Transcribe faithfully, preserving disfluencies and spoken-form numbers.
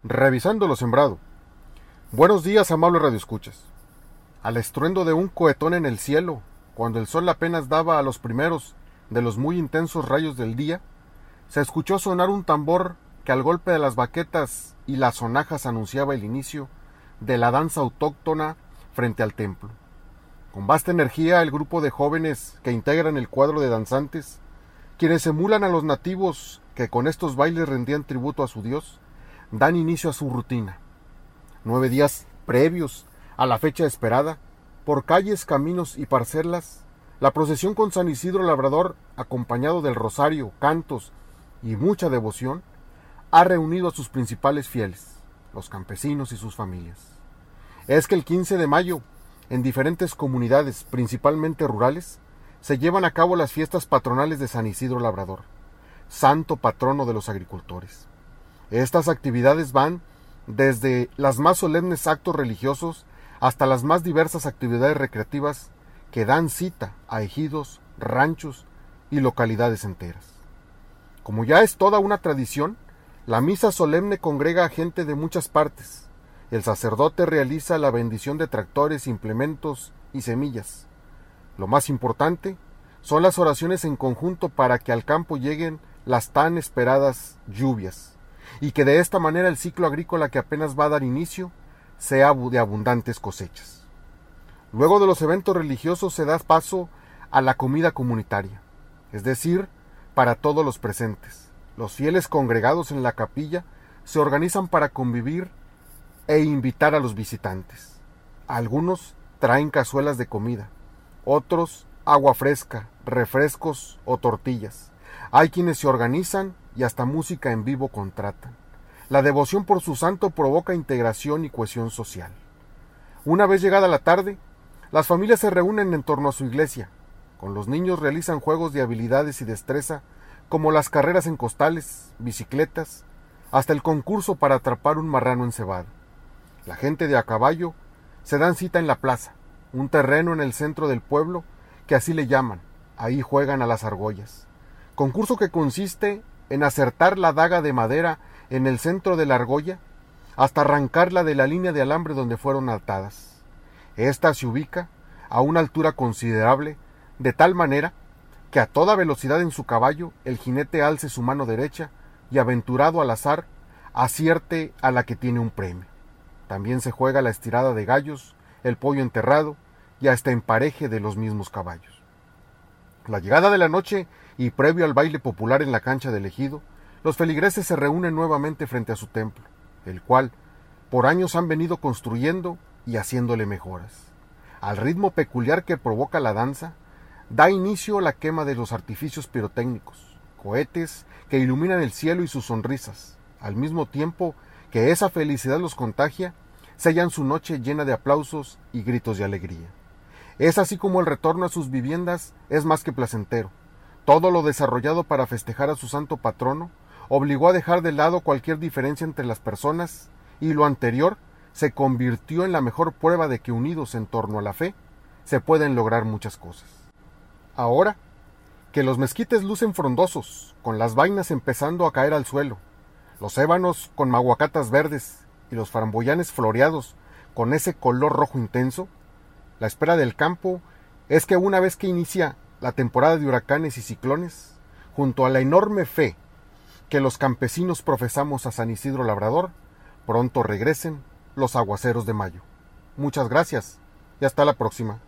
Revisando lo sembrado. Buenos días, amables radioescuchas. Al estruendo de un cohetón en el cielo, cuando el sol apenas daba a los primeros de los muy intensos rayos del día, se escuchó sonar un tambor que al golpe de las baquetas y las sonajas anunciaba el inicio de la danza autóctona frente al templo. Con vasta energía, el grupo de jóvenes que integran el cuadro de danzantes, quienes emulan a los nativos que con estos bailes rendían tributo a su dios, dan inicio a su rutina. Nueve días previos a la fecha esperada, por calles, caminos y parcelas, la procesión con San Isidro Labrador, acompañado del rosario, cantos y mucha devoción, ha reunido a sus principales fieles, los campesinos y sus familias. Es que el quince de mayo, en diferentes comunidades, principalmente rurales, se llevan a cabo las fiestas patronales de San Isidro Labrador, santo patrono de los agricultores. Estas actividades van desde las más solemnes actos religiosos hasta las más diversas actividades recreativas que dan cita a ejidos, ranchos y localidades enteras. Como ya es toda una tradición, la misa solemne congrega a gente de muchas partes. El sacerdote realiza la bendición de tractores, implementos y semillas. Lo más importante son las oraciones en conjunto para que al campo lleguen las tan esperadas lluvias, y que de esta manera el ciclo agrícola que apenas va a dar inicio sea de abundantes cosechas. Luego de los eventos religiosos se da paso a la comida comunitaria, es decir, para todos los presentes. Los fieles congregados en la capilla se organizan para convivir e invitar a los visitantes. Algunos traen cazuelas de comida, otros agua fresca, refrescos o tortillas. Hay quienes se organizan y hasta música en vivo contratan. La devoción por su santo provoca integración y cohesión social. Una vez llegada la tarde, las familias se reúnen en torno a su iglesia. Con los niños realizan juegos de habilidades y destreza, como las carreras en costales, bicicletas, hasta el concurso para atrapar un marrano encebado. La gente de a caballo se dan cita en la plaza, un terreno en el centro del pueblo que así le llaman. Ahí juegan a las argollas. Concurso que consiste en acertar la daga de madera en el centro de la argolla hasta arrancarla de la línea de alambre donde fueron atadas. Esta se ubica a una altura considerable, de tal manera que a toda velocidad en su caballo el jinete alce su mano derecha y, aventurado al azar, acierte a la que tiene un premio. También se juega la estirada de gallos, el pollo enterrado y hasta empareje de los mismos caballos. La llegada de la noche y previo al baile popular en la cancha del ejido, los feligreses se reúnen nuevamente frente a su templo, el cual por años han venido construyendo y haciéndole mejoras. Al ritmo peculiar que provoca la danza, da inicio la quema de los artificios pirotécnicos, cohetes que iluminan el cielo y sus sonrisas. Al mismo tiempo que esa felicidad los contagia, sellan su noche llena de aplausos y gritos de alegría. Es así como el retorno a sus viviendas es más que placentero. Todo lo desarrollado para festejar a su santo patrono obligó a dejar de lado cualquier diferencia entre las personas, y lo anterior se convirtió en la mejor prueba de que unidos en torno a la fe se pueden lograr muchas cosas. Ahora que los mezquites lucen frondosos, con las vainas empezando a caer al suelo, los ébanos con maguacatas verdes y los framboyanes floreados con ese color rojo intenso, la espera del campo es que una vez que inicia la temporada de huracanes y ciclones, junto a la enorme fe que los campesinos profesamos a San Isidro Labrador, pronto regresen los aguaceros de mayo. Muchas gracias y hasta la próxima.